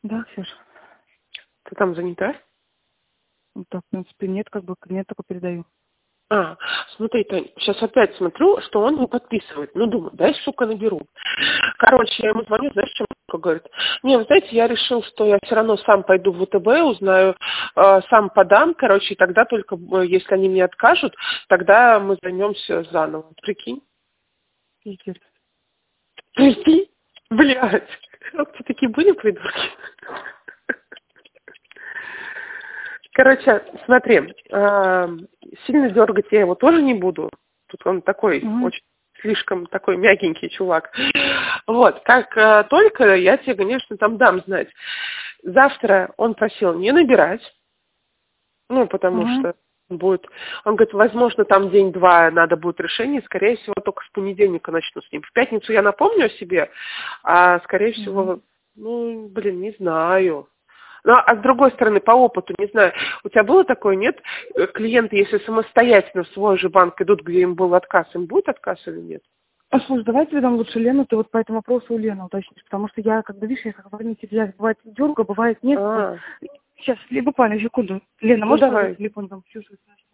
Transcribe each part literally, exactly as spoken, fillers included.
Да, Ксюша. Ты там занята? Ну, так, в принципе, нет, как бы клиент только передаю. А, смотри, Тань, сейчас опять смотрю, что он не подписывает. Ну, думаю, дай, сука, наберу. Короче, я ему звоню, знаешь, чем он говорит? Не, вы знаете, я решил, что я все равно сам пойду в ВТБ, узнаю, э, сам подам, короче, и тогда только, э, если они мне откажут, тогда мы займемся заново. Прикинь? Пиздец. Прикинь? Блядь. Вот такие были придурки. Короче, смотри, э, сильно дергать я его тоже не буду. Тут он такой, Угу. очень слишком такой мягенький чувак. Вот, как э, только я тебе, конечно, там дам знать. Завтра он просил не набирать, ну, потому Угу. что будет... Он говорит, возможно, там день-два надо будет решение, скорее всего, только с понедельника начну с ним. В пятницу я напомню о себе, а, скорее всего, Угу. ну, блин, не знаю. Ну, а с другой стороны, по опыту, не знаю, у тебя было такое, нет? Э, Клиенты, если самостоятельно в свой же банк идут, где им был отказ, им будет отказ или нет? А слушай, давайте ведем лучше Лену, ты вот по этому вопросу у Лены уточнишь, потому что я, когда видишь, я как говорю, не тебя, бывает дерга, бывает нет. Вот. А, Сейчас, буквально секунду. Лена, ну можешь позвать давай. телефон там? Ксюша?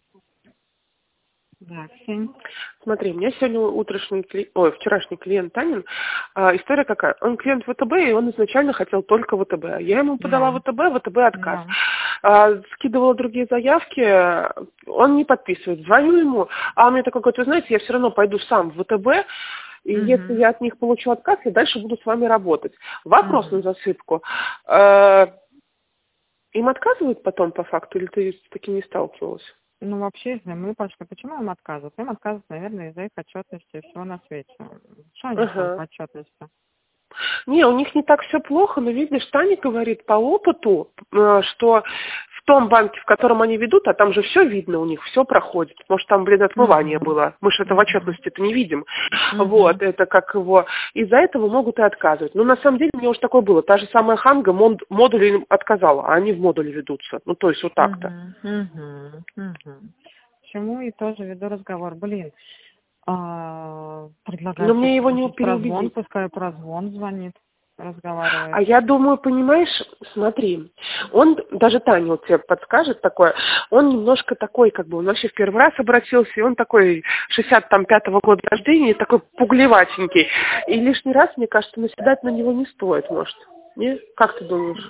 Да, семь. Смотри, у меня сегодня утренний кли... Ой, вчерашний клиент Танин. А, история какая? Он клиент ВТБ, и он изначально хотел только ВТБ. Я ему подала Да. ВТБ, ВТБ отказ. Да. А, скидывала другие заявки, он не подписывает. Звоню ему, а он мне такой говорит, вы знаете, я все равно пойду сам в ВТБ, и если Угу. я от них получу отказ, я дальше буду с вами работать. Вопрос на Угу. засыпку. А, им отказывают потом по факту, или ты с таким не сталкивалась? Ну, вообще, если мы пошли, почему им отказывают? Им отказывают, наверное, из-за их отчетности и всего на свете. Что они там Ага. по отчетности? Не, у них не так все плохо, но видишь, Таня говорит по опыту, э, что в том банке, в котором они ведут, а там же все видно у них, все проходит. Может, там, блин, отмывание Угу. было. Мы же это в Угу. отчетности-то не видим. Угу. Вот, это как его... Из-за этого могут и отказывать. Но на самом деле у меня уже такое было. Та же самая Ханга мод, модули им отказала, а они в модуле ведутся. Ну, то есть вот так-то. Угу. Угу. Почему и тоже веду разговор. Блин, а, Но предлагаю мне его не все-таки прозвон, переубедить. пускай прозвон звонит, А разговаривает. я думаю, понимаешь, смотри, он, даже Таня вот тебе подскажет такое, он немножко такой, как бы, он вообще в первый раз обратился, и он такой шестьдесят пятого года рождения, такой пуглеватенький. И лишний раз, мне кажется, наседать на него не стоит, может. Не? Как ты думаешь?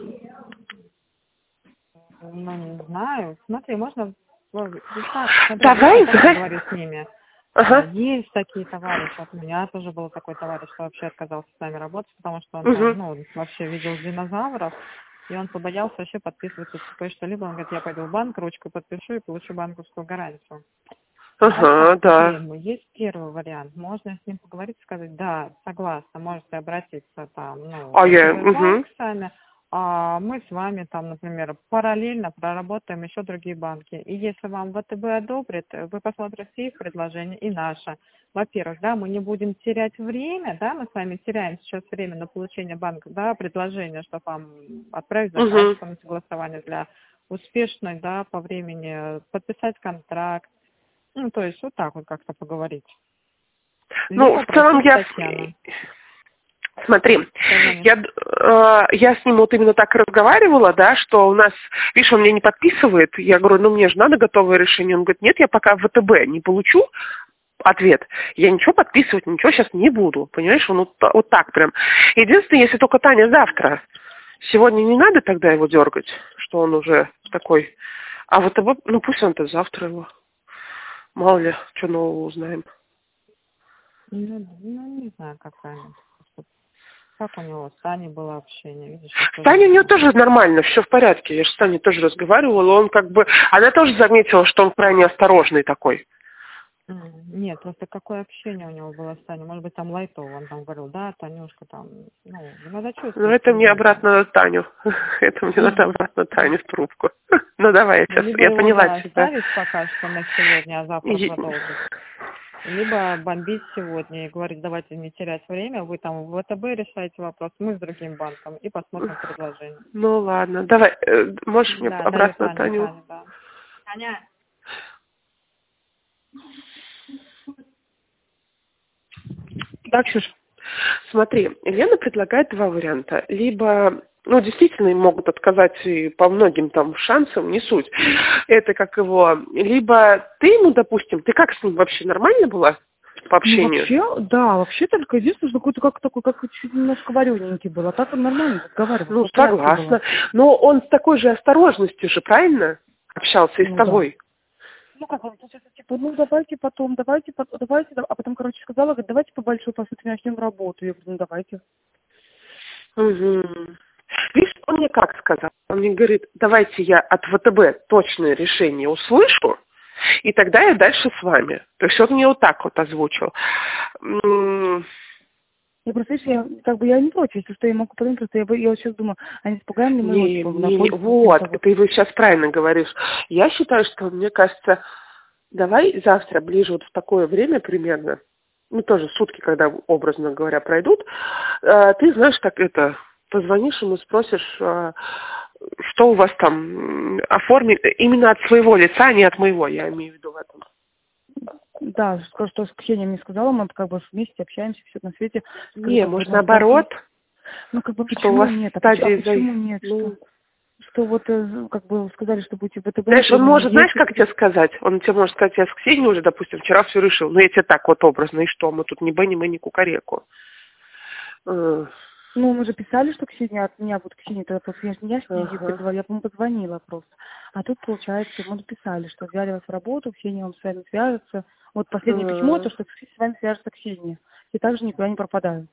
Ну, не знаю. Смотри, можно... ну, так, смотри, Давай, обычно как я давай. говорю с ними. А, Ага. Есть такие товарищи, вот у меня тоже был такой товарищ, что вообще отказался с нами работать, потому что он там, Угу. ну, вообще видел динозавров, и он побоялся вообще подписываться типа что-либо. Он говорит, я пойду в банк, ручку подпишу и получу банковскую гарантию. Давай так, Ага, смотри, да. ну, есть первый вариант. Можно с ним поговорить и сказать, да, согласна, можете обратиться там, ну, А в я, ВТБ угу. банк сами, а мы с вами там, например, параллельно проработаем еще другие банки. И если вам ВТБ одобрит, вы посмотрите их предложение и наше. Во-первых, да, мы не будем терять время, да, мы с вами теряем сейчас время на получение банка, да, предложение, чтобы вам отправить заказ Угу. на согласование для успешной, да, по времени, подписать контракт. Ну, то есть вот так вот как-то поговорить. Ну, Либо в целом просить я... Татьяну. Смотри, Позвонишь. я, э, я с ним вот именно так и разговаривала, да, что у нас, видишь, он меня не подписывает. Я говорю, ну мне же надо готовое решение. Он говорит, нет, я пока в ВТБ не получу ответ. Я ничего подписывать, ничего сейчас не буду. Понимаешь, он вот, вот так прям. Единственное, если только Таня завтра. Сегодня не надо тогда его дергать, что он уже такой. А ВТБ, ну пусть он-то завтра его. Мало ли, что нового узнаем. Ну, ну, не знаю, как правильно. Как у него с Таней было общение, видишь, С я тоже Таней у не нее знаю. тоже нормально, все в порядке. Я же с Таней тоже разговаривала, он как бы... Она тоже заметила, что он крайне осторожный такой. М, Нет, просто какое общение у него было с Таней. Может быть, там лайтово, он там говорил, да, Танюшка там, ну, надо Ну, чувствовать это мне человека. обратно на Таню. Это мне надо обратно Таню в трубку. Ну, давай, я Ну, сейчас... либо Я его, поняла да, тебя. оставить пока что на сегодня, а завтра И- продолжить. Либо бомбить сегодня и говорить, давайте не терять время, вы там в ВТБ решаете вопрос, мы с другим банком, и посмотрим предложение. Ну, ладно. Давай, э, можешь мне Да, даю обратно Таню, Таню? Таню, да. Таня. Да, Ксюша. Смотри, Лена предлагает два варианта. Либо Ну, действительно, им могут отказать и по многим там шансам, не суть. Это как его... Либо ты ему, допустим, ты как с ним вообще нормально была по общению? Ну, вообще, да, вообще только единственное, что какой-то как такой, как чуть немножко варененький был, а так он нормально разговаривал. Ну, согласна. Но он с такой же осторожностью же, правильно, общался и ну, с тобой? Да. Ну, как он, получается, типа, ну, давайте потом, давайте, потом, давайте, а потом, короче, сказала, говорит, давайте по большой посуде начнем работу. Я говорю, ну, давайте. Угу. Видишь, он мне как сказал? Он мне говорит, давайте я от ВТБ точное решение услышу, и тогда я дальше с вами. То есть он мне вот так вот озвучил. Я просто, видишь, я, как бы, я не против, если что, я могу подумать, просто я, я вот сейчас думаю, а не испугаем ли мы не, его, типа, не, не, вот, ты его сейчас правильно говоришь. Я считаю, что, мне кажется, давай завтра, ближе вот в такое время примерно, ну, тоже сутки, когда, образно говоря, пройдут, э, ты, знаешь, так это... Позвонишь ему, спросишь, что у вас там оформить, именно от своего лица, а не от моего, я имею в виду в этом. Да, скажу, что Ксения мне сказала, мы как бы вместе общаемся, все на свете. Скажу, не, может, наоборот? Ну, как бы, что почему у вас нет? А стадии почему, а почему за... нет? Ну... Что, что вот, как бы, сказали, что будете в ВТБ... Знаешь, он может, есть... знаешь, как тебе сказать? Он тебе может сказать, я с Ксенией уже, допустим, вчера все решил. Ну, я тебе так вот образно, и что? Мы тут ни бэ, ни мы, ни кукареку. Ну, мы же писали, что Ксения от меня будет Ксения, тогда просто я же не я, ага. я, по-моему, позвонила просто. А тут, получается, мы написали, что взяли вас в работу, Ксения вам с вами свяжется. Вот последнее ага. письмо, то, что с вами свяжется Ксения. И также никуда не пропадаю.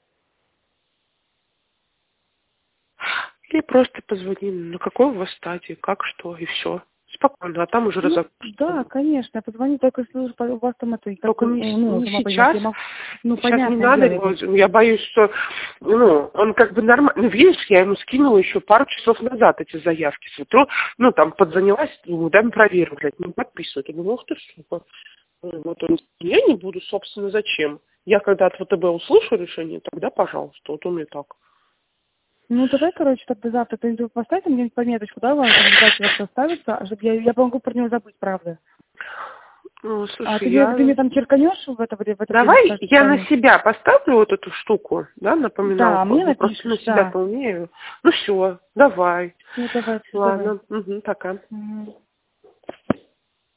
Или просто позвони, на какой у вас стадии, как, что, и все. Спокойно, а там уже ну, разобраться. Да, конечно, я позвоню, только если у вас там это... Только как, не, ну, не сейчас, могу, ну, сейчас не надо, дело, его, я боюсь, что, ну, он как бы нормально, ну, видишь, я ему скинула еще пару часов назад эти заявки с утра, ну, там, подзанялась, думаю, дай мне проверю, блядь, не подписывают. Я думаю, ох ты, сука. Вот он, я не буду, собственно, зачем? Я когда от ВТБ услышу решение, тогда, пожалуйста, вот он и так. Ну, давай, короче, тогда завтра ты поставь мне пометочку, да, вам там ставится, чтобы я, я могу про него забыть, правда. Ну, слушай, а ты, я... мне, ты мне там черканешь в это время? Давай время, я на себя поставлю вот эту штуку, да, напоминалку. Да, мне напишешь, просто на себя да. поумею. Ну все, давай. Ну, давай. Ладно, давай. угу, пока. Угу.